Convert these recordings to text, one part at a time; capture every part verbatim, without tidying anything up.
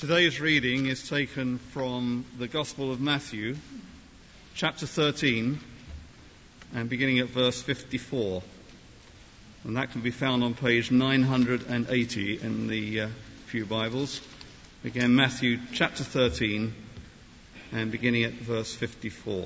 Today's reading is taken from the Gospel of Matthew, chapter thirteen, and beginning at verse fifty-four. And that can be found on page nine hundred eighty in the uh, Pew Bibles. Again, Matthew chapter thirteen, and beginning at verse fifty-four.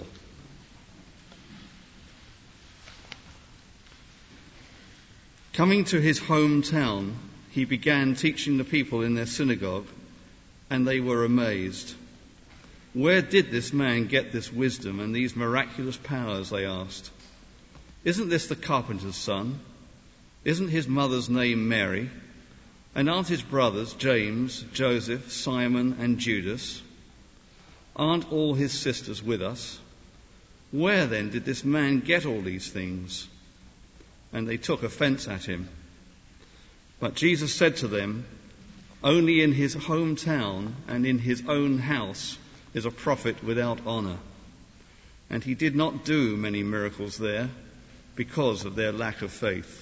Coming to his hometown, he began teaching the people in their synagogue, and they were amazed. Where did this man get this wisdom and these miraculous powers, they asked. Isn't this the carpenter's son? Isn't his mother's name Mary? And aren't his brothers James, Joseph, Simon, and Judas? Aren't all his sisters with us? Where then did this man get all these things? And they took offense at him. But Jesus said to them, only in his hometown and in his own house is a prophet without honor. And he did not do many miracles there because of their lack of faith.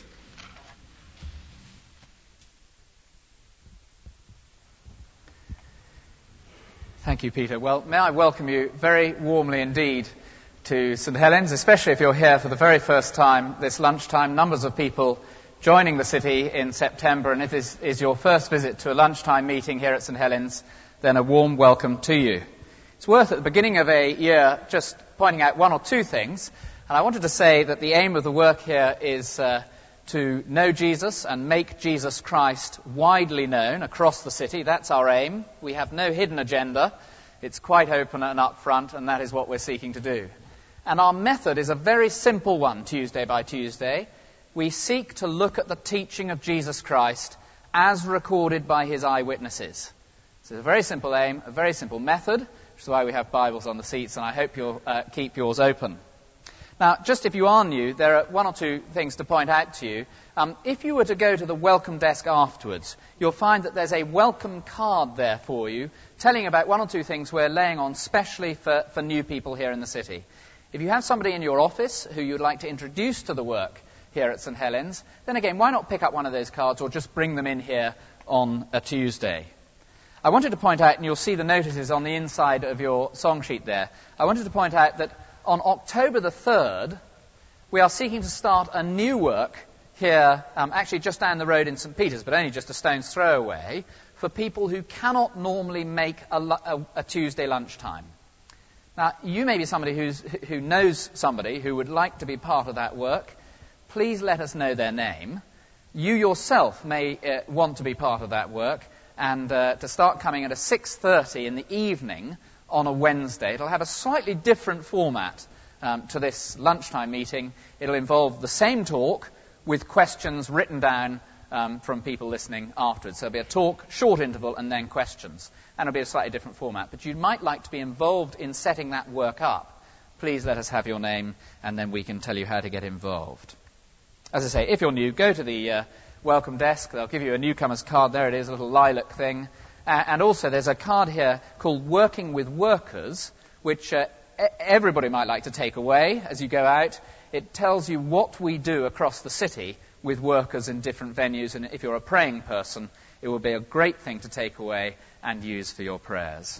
Thank you, Peter. Well, may I welcome you very warmly indeed to St Helens, especially if you're here for the very first time this lunchtime. Numbers of people joining the city in September, and if this is your first visit to a lunchtime meeting here at St Helens, then a warm welcome to you. It's worth at the beginning of a year just pointing out one or two things, and I wanted to say that the aim of the work here is uh, to know Jesus and make Jesus Christ widely known across the city. That's our aim. We have no hidden agenda. It's quite open and upfront, and that is what we're seeking to do. And our method is a very simple one, Tuesday by Tuesday. We seek to look at the teaching of Jesus Christ as recorded by his eyewitnesses. So it's a very simple aim, a very simple method, which is why we have Bibles on the seats, and I hope you'll uh, keep yours open. Now, just if you are new, there are one or two things to point out to you. Um, if you were to go to the welcome desk afterwards, you'll find that there's a welcome card there for you, telling about one or two things we're laying on specially for, for new people here in the city. If you have somebody in your office who you'd like to introduce to the work here at St Helens, then again, why not pick up one of those cards or just bring them in here on a Tuesday? I wanted to point out, and you'll see the notices on the inside of your song sheet there, I wanted to point out that on October the third, we are seeking to start a new work here, um, actually just down the road in St Peter's, but only just a stone's throw away, for people who cannot normally make a, a, a Tuesday lunchtime. Now, you may be somebody who's, who knows somebody who would like to be part of that work. Please let us know their name. You yourself may uh, want to be part of that work and uh, to start coming at a six thirty in the evening on a Wednesday. It'll have a slightly different format um, to this lunchtime meeting. It'll involve the same talk with questions written down um, from people listening afterwards. So it'll be a talk, short interval, and then questions. And it'll be a slightly different format. But you might like to be involved in setting that work up. Please let us have your name, and then we can tell you how to get involved. As I say, if you're new, go to the uh, welcome desk. They'll give you a newcomer's card. There it is, a little lilac thing. Uh, and also there's a card here called Working with Workers, which uh, everybody might like to take away as you go out. It tells you what we do across the city with workers in different venues. And if you're a praying person, it will be a great thing to take away and use for your prayers.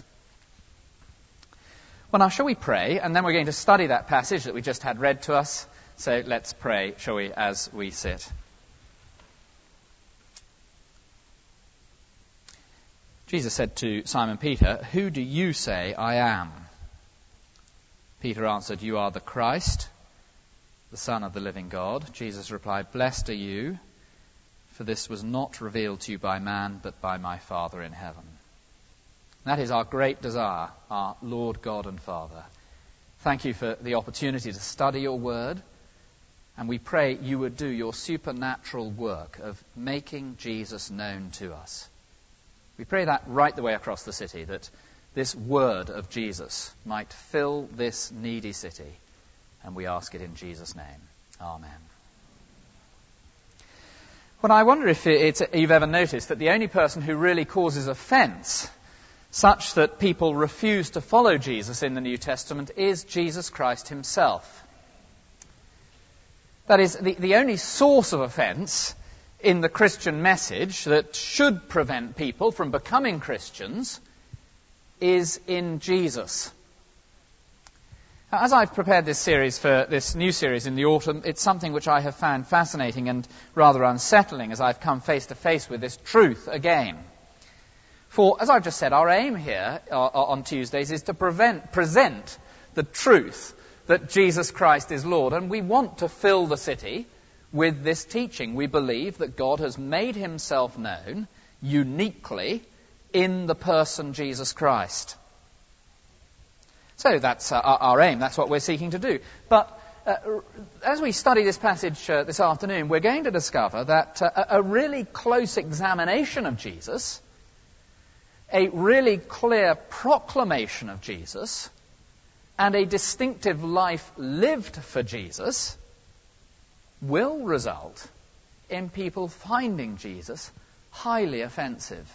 Well, now, shall we pray? And then we're going to study that passage that we just had read to us. So let's pray, shall we, as we sit. Jesus said to Simon Peter, "Who do you say I am?" Peter answered, "You are the Christ, the Son of the living God." Jesus replied, "Blessed are you, for this was not revealed to you by man, but by my Father in heaven." That is our great desire, our Lord God and Father. Thank you for the opportunity to study your word. And we pray you would do your supernatural work of making Jesus known to us. We pray that right the way across the city, that this word of Jesus might fill this needy city. And we ask it in Jesus' name. Amen. Well, I wonder if it's, you've ever noticed that the only person who really causes offence, such that people refuse to follow Jesus in the New Testament, is Jesus Christ himself. That is, the, the only source of offence in the Christian message that should prevent people from becoming Christians is in Jesus. As I've prepared this series for this new series in the autumn, it's something which I have found fascinating and rather unsettling as I've come face to face with this truth again. For, as I've just said, our aim here uh, on Tuesdays is to prevent, present the truth that Jesus Christ is Lord. And we want to fill the city with this teaching. We believe that God has made himself known uniquely in the person Jesus Christ. So that's uh, our, our aim. That's what we're seeking to do. But uh, as we study this passage uh, this afternoon, we're going to discover that uh, a really close examination of Jesus, a really clear proclamation of Jesus, and a distinctive life lived for Jesus will result in people finding Jesus highly offensive.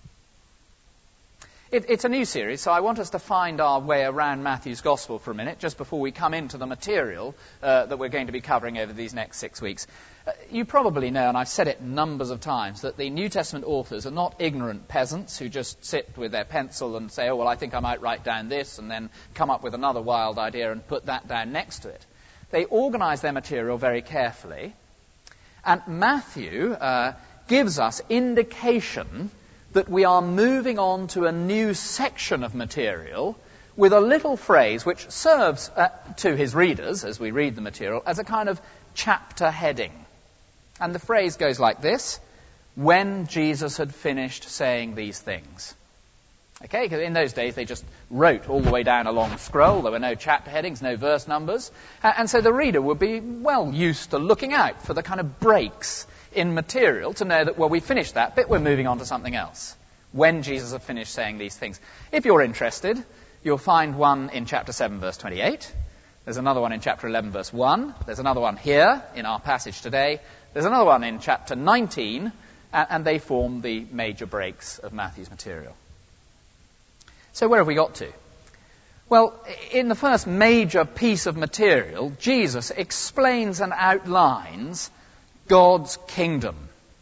It, it's a new series, so I want us to find our way around Matthew's Gospel for a minute, just before we come into the material uh, that we're going to be covering over these next six weeks. Uh, you probably know, and I've said it numbers of times, that the New Testament authors are not ignorant peasants who just sit with their pencil and say, oh, well, I think I might write down this, and then come up with another wild idea and put that down next to it. They organize their material very carefully, and Matthew uh, gives us indication that we are moving on to a new section of material with a little phrase which serves uh, to his readers, as we read the material, as a kind of chapter heading. And the phrase goes like this: when Jesus had finished saying these things. Okay, because in those days they just wrote all the way down a long scroll. There were no chapter headings, no verse numbers. And so the reader would be well used to looking out for the kind of breaks in material to know that, well, we finished that bit, we're moving on to something else. When Jesus had finished saying these things. If you're interested, you'll find one in chapter seven, verse twenty-eight. There's another one in chapter eleven, verse one. There's another one here in our passage today. There's another one in chapter nineteen, and they form the major breaks of Matthew's material. So where have we got to? Well, in the first major piece of material, Jesus explains and outlines God's kingdom.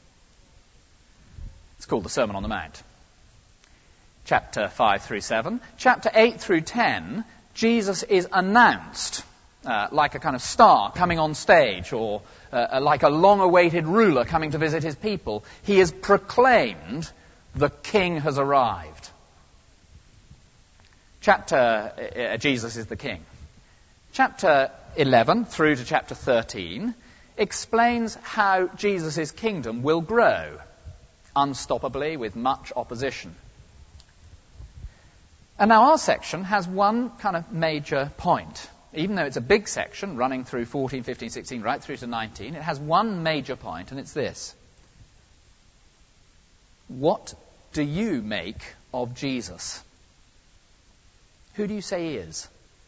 It's called the Sermon on the Mount. Chapter five through seven. Chapter eight through ten, Jesus is announced uh, like a kind of star coming on stage, or uh, like a long-awaited ruler coming to visit his people. He is proclaimed, the King has arrived. Chapter, uh, Jesus is the King. Chapter eleven through to chapter thirteen explains how Jesus' kingdom will grow unstoppably with much opposition. And now our section has one kind of major point. Even though it's a big section running through fourteen, fifteen, sixteen, right through to nineteen, it has one major point, and it's this. What do you make of Jesus? Who do you say he is?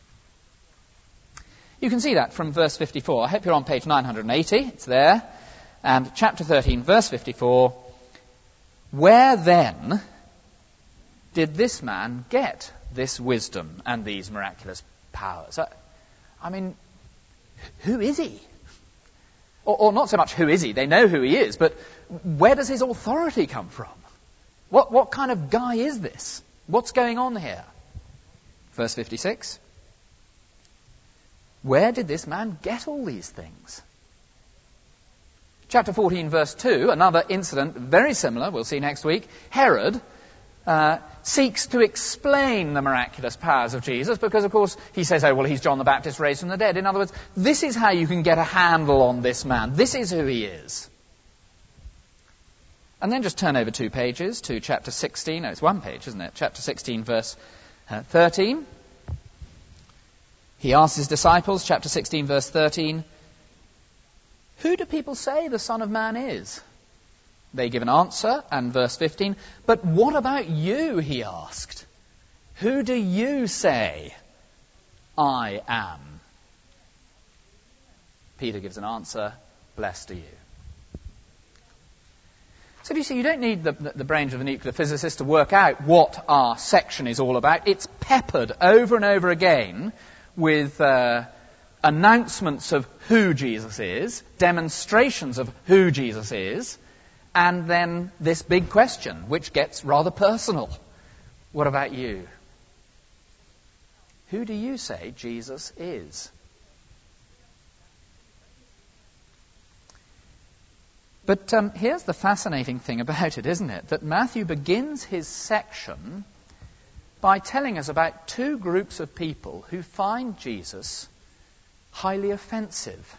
You can see that from verse fifty-four. I hope you're on page nine hundred eighty. It's there. And chapter thirteen, verse fifty-four. Where then did this man get this wisdom and these miraculous powers? I, I mean, who is he? Or, or not so much who is he, they know who he is, but where does his authority come from? What, what kind of guy is this? What's going on here? Verse fifty-six. Where did this man get all these things? Chapter fourteen, verse two, another incident very similar, we'll see next week. Herod uh, seeks to explain the miraculous powers of Jesus because, of course, he says, oh, well, he's John the Baptist raised from the dead. In other words, this is how you can get a handle on this man. This is who he is. And then just turn over two pages to chapter sixteen. No, it's one page, isn't it? Chapter sixteen, verse uh, thirteen. He asks his disciples, chapter sixteen, verse thirteen, who do people say the Son of Man is? They give an answer, and verse fifteen, but what about you, he asked. Who do you say I am? Peter gives an answer, blessed are you. So do you see, you don't need the, the brains of a nuclear physicist to work out what our section is all about. It's peppered over and over again with uh, announcements of who Jesus is, demonstrations of who Jesus is, And then this big question, which gets rather personal. What about you? Who do you say Jesus is? But um, here's the fascinating thing about it, isn't it? That Matthew begins his section by telling us about two groups of people who find Jesus highly offensive.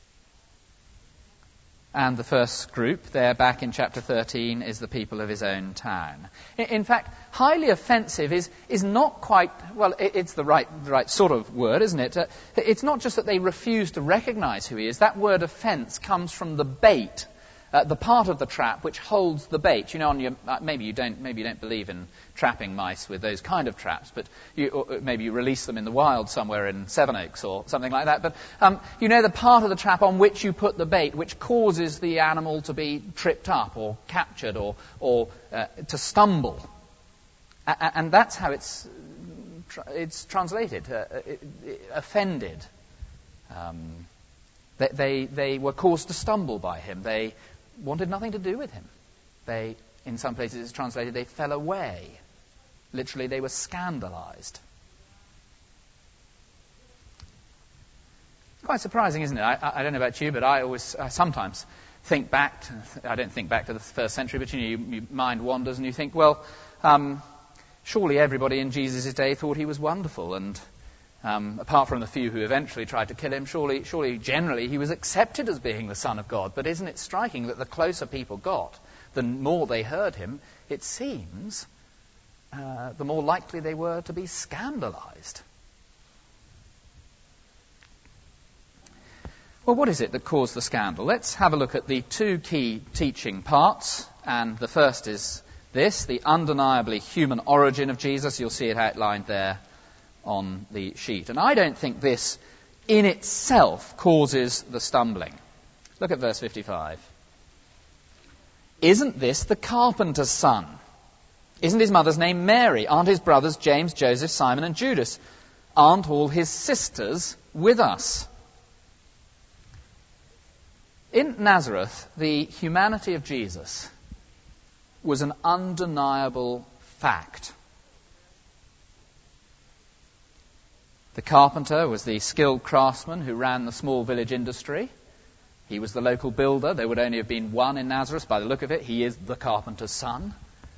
And the first group, there back in chapter thirteen, is the people of his own town. In fact, highly offensive is, is not quite, well, it's the right, the right sort of word, isn't it? Uh, it's not just that they refuse to recognize who he is. That word offense comes from the bait, uh, the part of the trap which holds the bait. You know, on your, uh, maybe you don't, maybe you don't believe in trapping mice with those kind of traps, but you, or maybe you release them in the wild somewhere in Sevenoaks or something like that. But um, you know the part of the trap on which you put the bait, which causes the animal to be tripped up or captured or, or uh, to stumble. A- and that's how it's it's translated, uh, it, it, offended. Um, they, they, they were caused to stumble by him. They wanted nothing to do with him. They, in some places it's translated, they fell away. Literally, they were scandalized. Quite surprising, isn't it? I, I don't know about you, but I always, I sometimes think back to, I don't think back to the first century, but you know, you, your mind wanders and you think, well, um, surely everybody in Jesus' day thought he was wonderful, and um, apart from the few who eventually tried to kill him, surely, surely generally he was accepted as being the Son of God. But isn't it striking that the closer people got, the more they heard him, it seems, uh, the more likely they were to be scandalized. Well, what is it that caused the scandal? Let's have a look at the two key teaching parts. And the first is this, the undeniably human origin of Jesus. You'll see it outlined there on the sheet. And I don't think this in itself causes the stumbling. Look at verse fifty-five. Isn't this the carpenter's son? Isn't his mother's name Mary? Aren't his brothers James, Joseph, Simon, and Judas? Aren't all his sisters with us? In Nazareth, the humanity of Jesus was an undeniable fact. The carpenter was the skilled craftsman who ran the small village industry. He was the local builder. There would only have been one in Nazareth. By the look of it, he is the carpenter's son.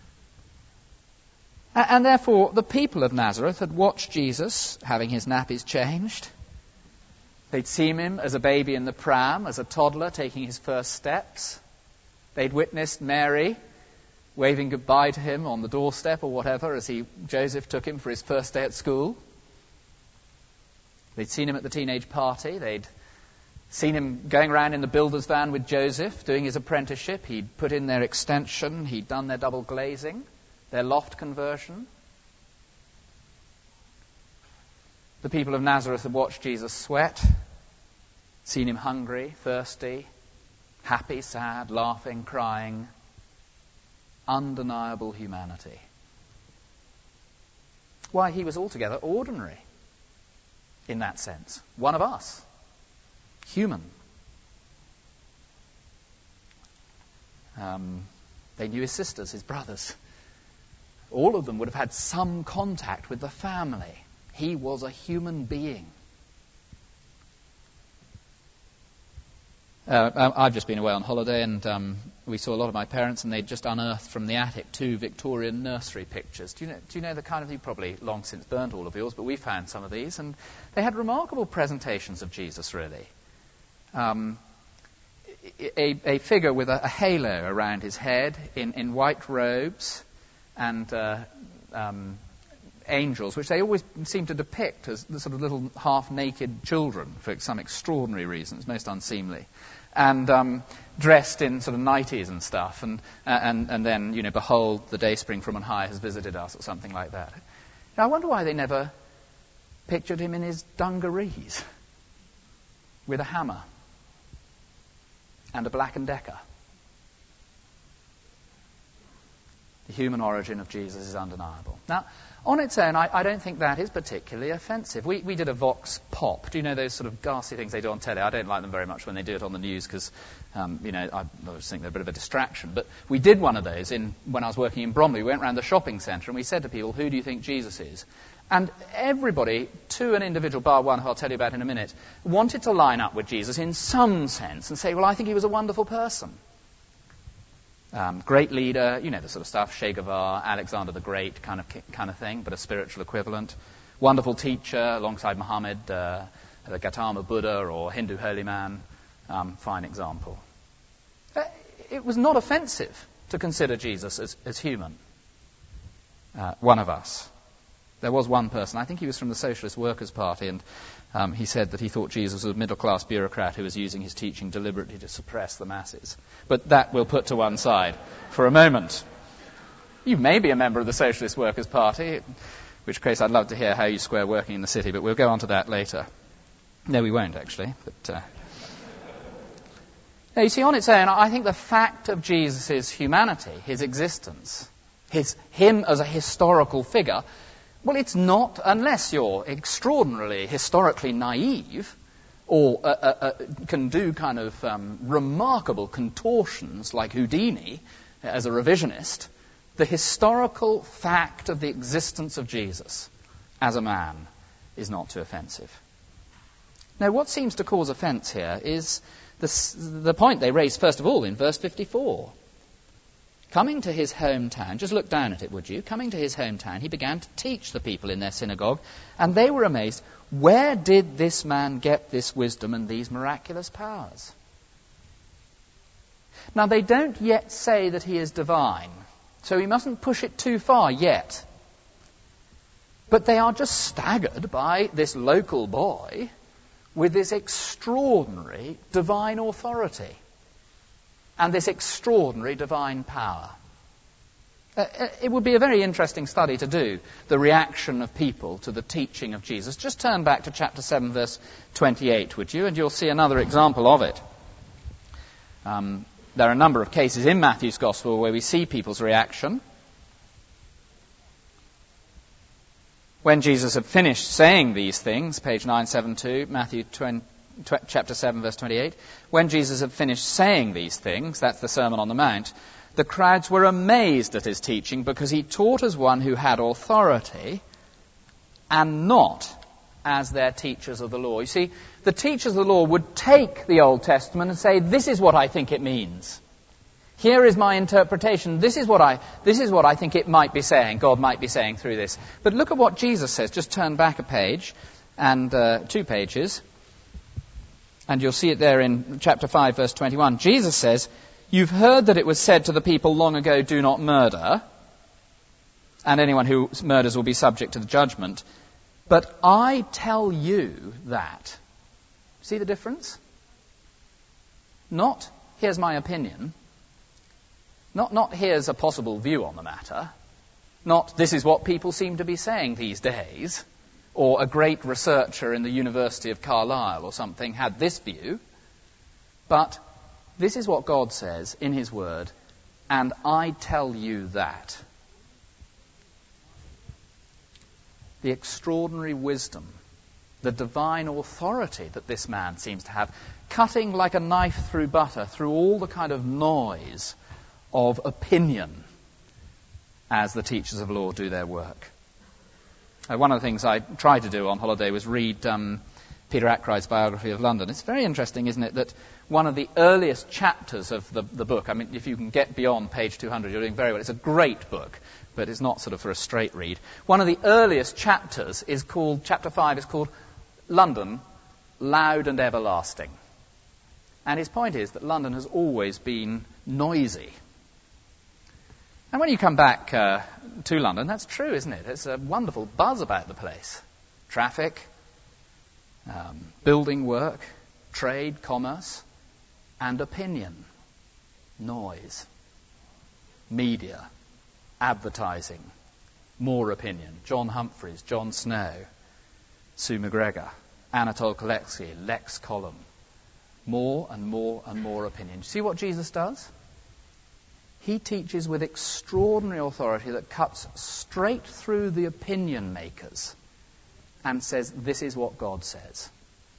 And therefore, the people of Nazareth had watched Jesus having his nappies changed. They'd seen him as a baby in the pram, as a toddler taking his first steps. They'd witnessed Mary waving goodbye to him on the doorstep or whatever as he Joseph took him for his first day at school. They'd seen him at the teenage party. They'd seen him going around in the builder's van with Joseph, doing his apprenticeship. He'd put in their extension. He'd done their double glazing, their loft conversion. The people of Nazareth had watched Jesus sweat, seen him hungry, thirsty, happy, sad, laughing, crying. Undeniable humanity. Why, he was altogether ordinary in that sense. One of us. Human. Um, they knew his sisters, his brothers. All of them would have had some contact with the family. He was a human being. Uh, I've just been away on holiday, and um, we saw a lot of my parents, and they'd just unearthed from the attic two Victorian nursery pictures. Do you know, do you know the kind of, you probably long since burnt all of yours, but we found some of these, and they had remarkable presentations of Jesus, really. Um, a, a figure with a, a halo around his head, in, in white robes, and uh, um, angels, which they always seem to depict as the sort of little half-naked children for some extraordinary reasons, most unseemly, and um, dressed in sort of nighties and stuff, and, uh, and and then, you know, behold, the dayspring from on high has visited us, or something like that. Now, I wonder why they never pictured him in his dungarees with a hammer and a Black and Decker. The human origin of Jesus is undeniable. Now, on its own, I, I don't think that is particularly offensive. We, we did a vox pop. Do you know those sort of ghastly things they do on telly? I don't like them very much when they do it on the news because, um, you know, I, I just think they're a bit of a distraction. But we did one of those in, when I was working in Bromley. We went around the shopping centre and we said to people, who do you think Jesus is? And everybody, to an individual, bar one, who I'll tell you about in a minute, wanted to line up with Jesus in some sense and say, well, I think he was a wonderful person. Um, great leader, you know, the sort of stuff, Che Guevara, Alexander the Great kind of kind of thing, but a spiritual equivalent. Wonderful teacher alongside Muhammad, uh, the Gautama Buddha or Hindu holy man. Um, fine example. Uh, it was not offensive to consider Jesus as, as human. Uh, one of us. There was one person, I think he was from the Socialist Workers' Party, and um, he said that he thought Jesus was a middle-class bureaucrat who was using his teaching deliberately to suppress the masses. But that we'll put to one side for a moment. You may be a member of the Socialist Workers' Party, in which case I'd love to hear how you square working in the city, but we'll go on to that later. No, we won't, actually. But uh... now, you see, on its own, I think the fact of Jesus' humanity, his existence, his him as a historical figure, well, it's not, unless you're extraordinarily historically naive or uh, uh, uh, can do kind of um, remarkable contortions like Houdini as a revisionist, the historical fact of the existence of Jesus as a man is not too offensive. Now, what seems to cause offence here is the, the point they raise, first of all, in verse fifty-four. Coming to his hometown, just look down at it, would you? Coming to his hometown, he began to teach the people in their synagogue, and they were amazed. Where did this man get this wisdom and these miraculous powers? Now, they don't yet say that he is divine, so we mustn't push it too far yet. But they are just staggered by this local boy with this extraordinary divine authority and this extraordinary divine power. Uh, it would be a very interesting study to do, the reaction of people to the teaching of Jesus. Just turn back to chapter seven, verse twenty-eight, would you, and you'll see another example of it. Um, there are a number of cases in Matthew's Gospel where we see people's reaction. When Jesus had finished saying these things, page nine seventy-two, Matthew twenty, tw- chapter seven, verse twenty-eight, when Jesus had finished saying these things, that's the Sermon on the Mount, the crowds were amazed at his teaching because he taught as one who had authority and not as their teachers of the law. You see, the teachers of the law would take the Old Testament and say, this is what I think it means. Here is my interpretation. This is what I, this is what I think it might be saying, God might be saying through this. But look at what Jesus says. Just turn back a page and uh, two pages. And you'll see it there in chapter five, verse twenty-one. Jesus says, you've heard that it was said to the people long ago, do not murder, and anyone who murders will be subject to the judgment. But I tell you that. See the difference? Not, here's my opinion. Not, not here's a possible view on the matter. Not, this is what people seem to be saying these days. Or a great researcher in the University of Carlisle or something had this view. But this is what God says in his word, and I tell you that. The extraordinary wisdom, the divine authority that this man seems to have, cutting like a knife through butter, through all the kind of noise of opinion as the teachers of law do their work. Uh, one of the things I tried to do on holiday was read um, Peter Ackroyd's biography of London. It's very interesting, isn't it, that one of the earliest chapters of the, the book, I mean, if you can get beyond page two hundred, you're doing very well. It's a great book, but it's not sort of for a straight read. One of the earliest chapters is called, chapter five is called London, Loud and Everlasting. And his point is that London has always been noisy. And when you come back uh, to London, that's true, isn't it? There's a wonderful buzz about the place. Traffic, um, building work, trade, commerce, and opinion. Noise. Media. Advertising. More opinion. John Humphreys, John Snow, Sue McGregor, Anatole Koletsky, Lex Column. More and more and more opinion. See what Jesus does? he teaches with extraordinary authority that cuts straight through the opinion makers and says, this is what God says.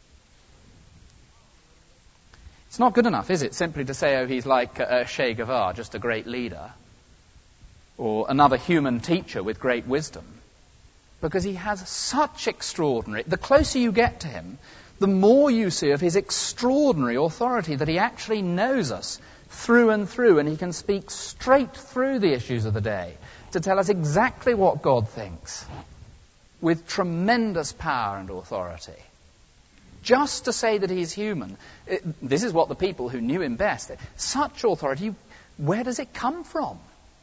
It's not good enough, is it, simply to say, oh, he's like uh, Che Guevara, just a great leader, or another human teacher with great wisdom, because he has such extraordinary... The closer you get to him, the more you see of his extraordinary authority, that he actually knows us through and through, and he can speak straight through the issues of the day to tell us exactly what God thinks, with tremendous power and authority. Just to say that he's human, it, this is what the people who knew him best, such authority, where does it come from?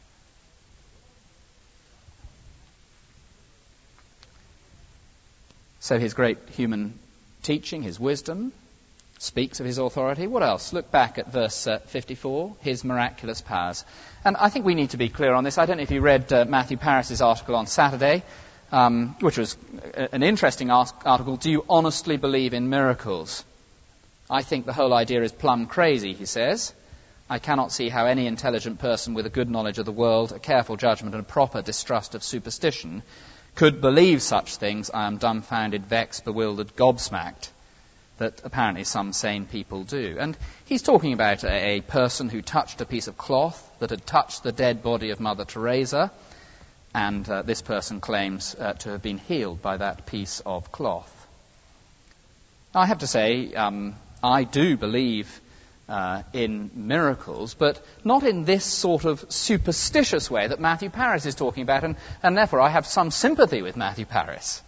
So his great human teaching, his wisdom, speaks of his authority. What else? Look back at verse uh, fifty-four, his miraculous powers. And I think we need to be clear on this. I don't know if you read uh, Matthew Paris's article on Saturday, um, which was an interesting article. Do you honestly believe in miracles? I think the whole idea is plumb crazy, he says. I cannot see how any intelligent person with a good knowledge of the world, a careful judgment and a proper distrust of superstition could believe such things. I am dumbfounded, vexed, bewildered, gobsmacked, that apparently some sane people do. And he's talking about a, a person who touched a piece of cloth that had touched the dead body of Mother Teresa, and uh, this person claims uh, to have been healed by that piece of cloth. Now, I have to say, um, I do believe uh, in miracles, but not in this sort of superstitious way that Matthew Paris is talking about, and, and therefore I have some sympathy with Matthew Paris.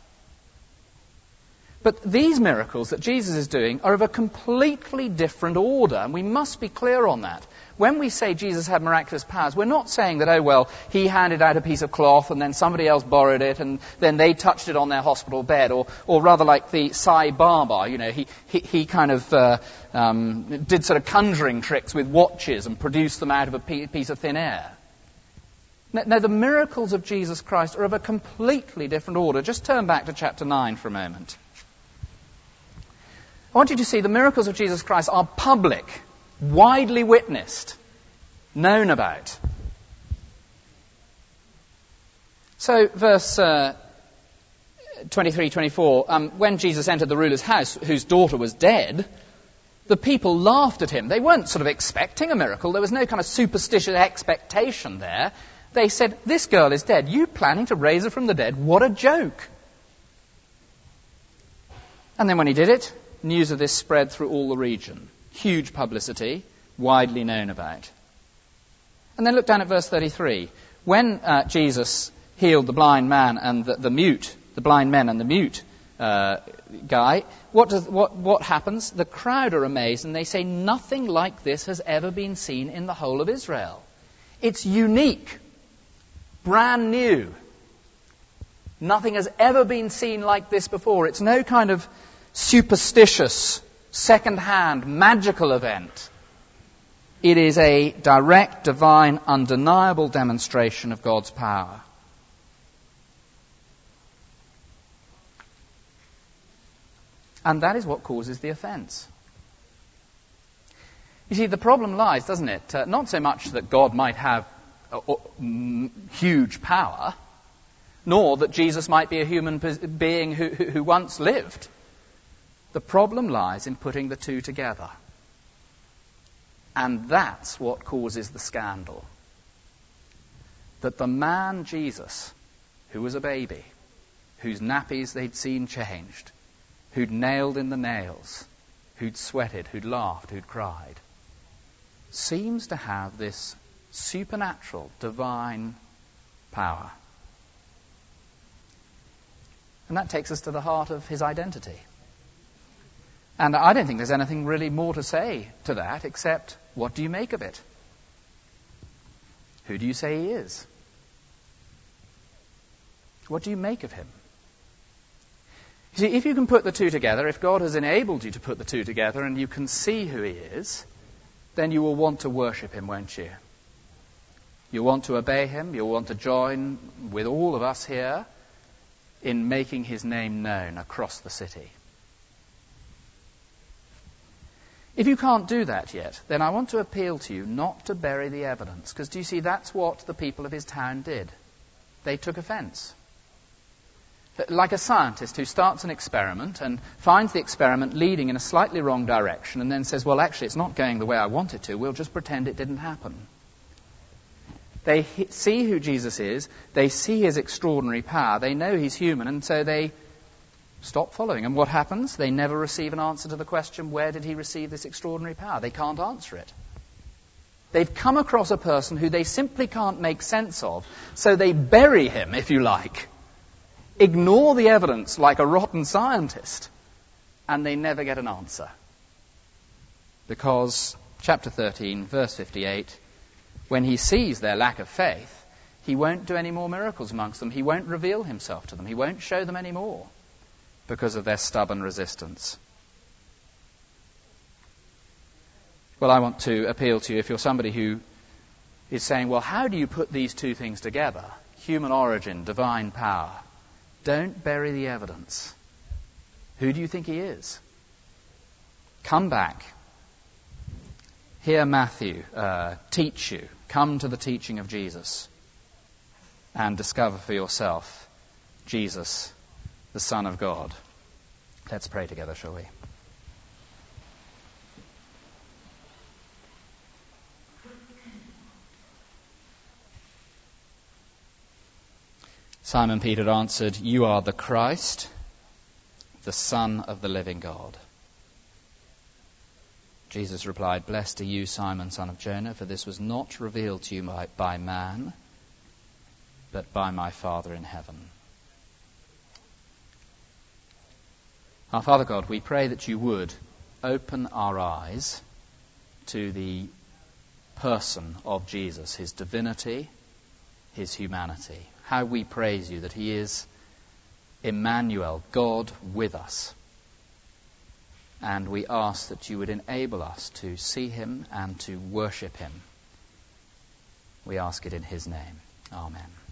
But these miracles that Jesus is doing are of a completely different order, and we must be clear on that. When we say Jesus had miraculous powers, we're not saying that, oh, well, he handed out a piece of cloth and then somebody else borrowed it and then they touched it on their hospital bed, or, or rather like the Sai Baba, you know, he, he, he kind of uh, um, did sort of conjuring tricks with watches and produced them out of a piece of thin air. No, no, the miracles of Jesus Christ are of a completely different order. Just turn back to chapter nine for a moment. I want you to see the miracles of Jesus Christ are public, widely witnessed, known about. So, verse uh, twenty-three, twenty-four, um, when Jesus entered the ruler's house, whose daughter was dead, the people laughed at him. They weren't sort of expecting a miracle. There was no kind of superstitious expectation there. They said, this girl is dead. You planning to raise her from the dead? What a joke. And then when he did it, news of this spread through all the region. Huge publicity, widely known about. And then look down at verse thirty-three. When uh, Jesus healed the blind man and the, the mute, the blind men and the mute uh, guy, what, does, what, what happens? The crowd are amazed and they say, nothing like this has ever been seen in the whole of Israel. It's unique, brand new. Nothing has ever been seen like this before. It's no kind of superstitious, second-hand, magical event. It is a direct, divine, undeniable demonstration of God's power. And that is what causes the offense. You see, the problem lies, doesn't it? Uh, not so much that God might have uh, uh, huge power, nor that Jesus might be a human being who, who, who once lived. The problem lies in putting the two together. And that's what causes the scandal. That the man Jesus, who was a baby, whose nappies they'd seen changed, who'd nailed in the nails, who'd sweated, who'd laughed, who'd cried, seems to have this supernatural, divine power. And that takes us to the heart of his identity. And I don't think there's anything really more to say to that except, what do you make of it? Who do you say he is? What do you make of him? You see, if you can put the two together, if God has enabled you to put the two together and you can see who he is, then you will want to worship him, won't you? You'll want to obey him. You'll want to join with all of us here in making his name known across the city. If you can't do that yet, then I want to appeal to you not to bury the evidence, because do you see, that's what the people of his town did. They took offence. Like a scientist who starts an experiment and finds the experiment leading in a slightly wrong direction and then says, well, actually, it's not going the way I want it to. We'll just pretend it didn't happen. They he- see who Jesus is. They see his extraordinary power. They know he's human, and so they stop following. And what happens? They never receive an answer to the question, where did he receive this extraordinary power? They can't answer it. They've come across a person who they simply can't make sense of, so they bury him, if you like. Ignore the evidence like a rotten scientist, and they never get an answer. Because, chapter thirteen, verse fifty-eight, when he sees their lack of faith, he won't do any more miracles amongst them. He won't reveal himself to them. He won't show them any more because of their stubborn resistance. Well, I want to appeal to you, if you're somebody who is saying, well, how do you put these two things together? Human origin, divine power. Don't bury the evidence. Who do you think he is? Come back. Hear Matthew uh, teach you. Come to the teaching of Jesus and discover for yourself Jesus, the Son of God. Let's pray together, shall we? Simon Peter answered, "You are the Christ, the Son of the living God." Jesus replied, "Blessed are you, Simon, son of Jonah, for this was not revealed to you by, by man, but by my Father in heaven." Our Father God, we pray that you would open our eyes to the person of Jesus, his divinity, his humanity. How we praise you that he is Emmanuel, God with us. And we ask that you would enable us to see him and to worship him. We ask it in his name. Amen.